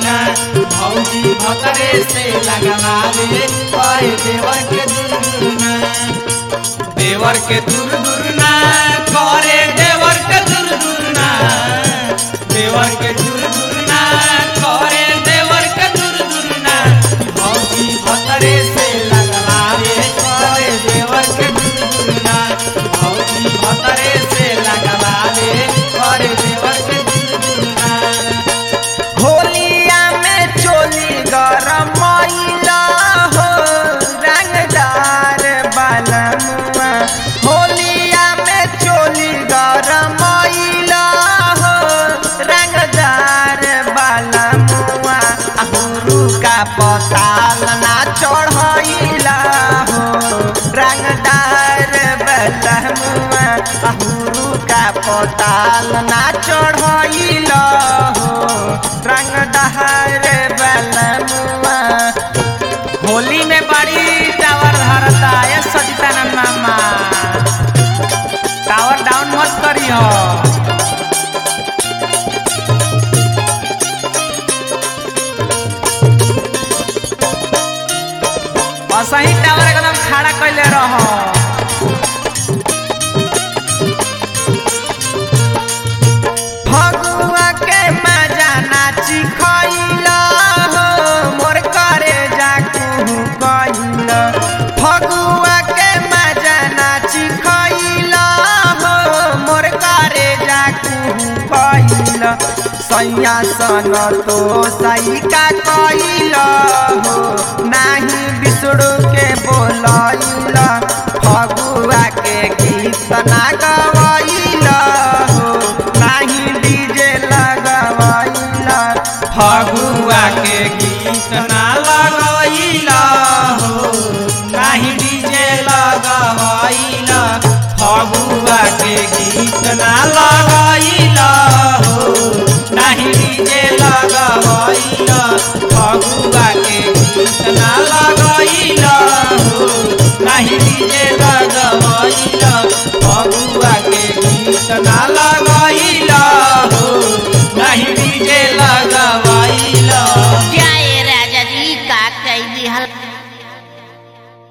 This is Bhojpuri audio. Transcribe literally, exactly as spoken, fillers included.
दुर्गुना भौजी भतरे से लगवावे करे देवर के दुर्गुना देवर के दुर्गुना करे देवर के दुर्गुना देवर के दुर्गुना करे देवर के दुर्गुना भौजी भतरे से लगवावे करे देवर के दुर्गुना भौजी भतरे से लगवावे करे देवर के दुर्गुना होलिया में चोली गरम मैला हो रंगदार बालमुआ होलिया में चोली गरम मैला हो रंगदार बालमुआ गुरु का पताल ना चढ़ैला हो रंगदार बालमुआ गुरु का पताल ना चढ़ैला हो रंगदार बालमुआ होली में बड़ी टावर धरता ये सचिदानंद मामा टावर डाउन मत करी हो असही टावर एकदम खड़ा कैले रहो फगुआ के मजा नाची खैला हो मोर करे जाकू कैला फगुआ के मजा नाची खैला हो मोर करे जाकू कैला सैया सन तो सही का कैला हो नाही बिसड़ू के बोलैला फगुआ के गीत ना गा